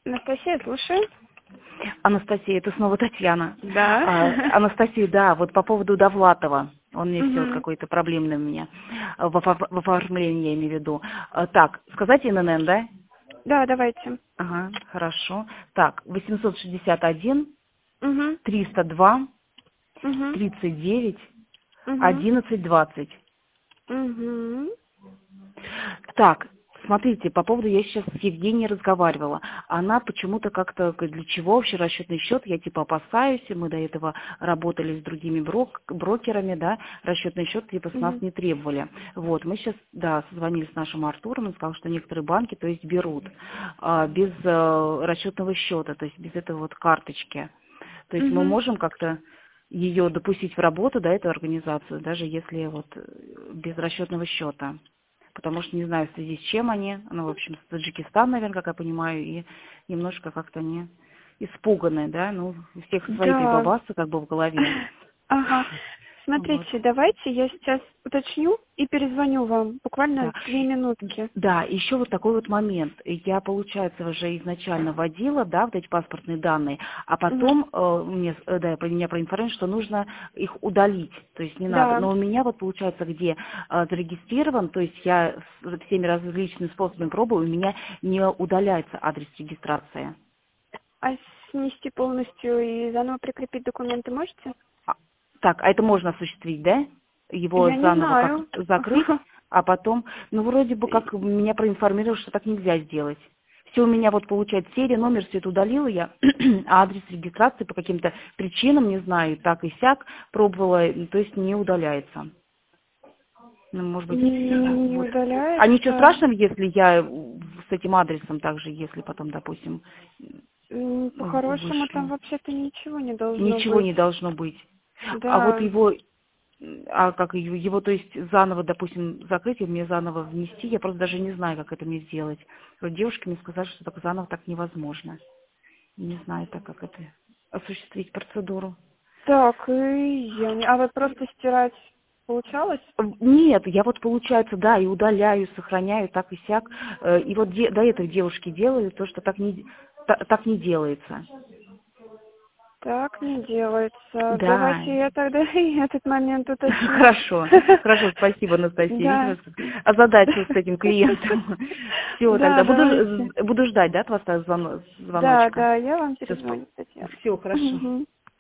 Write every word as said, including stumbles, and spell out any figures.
Анастасия, слушаю. Анастасия, это снова Татьяна. Да. А, Анастасия, да, вот по поводу Довлатова. Он мне все Мгм. какой-то проблемный у меня. В, офор- в оформлении я имею в виду. А, Так, сказать эн эн эн, да? Да, давайте. Ага, хорошо. Так, восемьсот шестьдесят один, Угу. триста два, Угу. тридцать девять, Угу. одиннадцать двадцать. Угу. Так, смотрите, по поводу, я сейчас с Евгенией разговаривала. Она почему-то как-то, говорит, для чего вообще расчетный счет, я типа опасаюсь, и мы до этого работали с другими брок- брокерами, да, расчетный счет типа с нас Угу. не требовали. Вот, мы сейчас, да, созвонились с нашим Артуром, он сказал, что некоторые банки, то есть берут а, без а, расчетного счета, то есть без этого вот карточки. То есть мы Угу. можем как-то ее допустить в работу, да, эту организацию, даже если вот э, без расчетного счета. Потому что не знаю, в связи с чем они, ну, в общем, с Таджикистана, наверное, как я понимаю, и немножко как-то они испуганы, да, ну, у всех свои Да. прибабасы как бы в голове. Ага. Вот. Смотрите, давайте я сейчас уточню и перезвоню вам. Буквально Да. две минутки. Да, еще вот такой вот момент. Я, получается, уже изначально вводила, да, вот эти паспортные данные, а Угу. потом э, мне, э, да, про меня проинформировали, что нужно их удалить, то есть не надо. Да. Но у меня вот получается, где э, зарегистрирован, то есть я с- всеми различными способами пробую, у меня не удаляется адрес регистрации. А снести полностью и заново прикрепить документы можете? А, Так, а это можно осуществить, да? Его Я не заново как знаю. закрыть, а потом, ну, вроде бы как меня проинформировали, что так нельзя сделать. Все у меня вот получается серия, номер, все это удалила я, а адрес регистрации по каким-то причинам, не знаю, так и сяк, пробовала, то есть не удаляется. Ну, может быть, Не вот. А ничего удаляется. страшного, если я с этим адресом также, если потом, допустим, М, По-хорошему там вышлю. вообще-то ничего не должно Ничего быть. не должно быть. А вот Да. его, а как его, его, то есть заново, допустим, закрыть и мне заново внести, я просто даже не знаю, как это мне сделать. Вот девушки мне сказали, что так заново так невозможно. Не знаю так, как это осуществить процедуру. Так, и я не... А вот просто стирать получалось? Нет, я вот, получается, да, и удаляю, сохраняю, так и сяк. Э, И вот де- до этого девушки делали то, что так не, та- так не делается. Так не делается. Да. Давайте я тогда и этот момент уточню. Хорошо, хорошо, спасибо, Анастасия. Да. Видите, озадачилась с этим клиентом. Все, Да, тогда буду, давайте. ж- буду ждать, да, от вас звоно- Да, звоночка. да, я вам Все, перезвоню, Татьяна. все, хорошо. Мгм.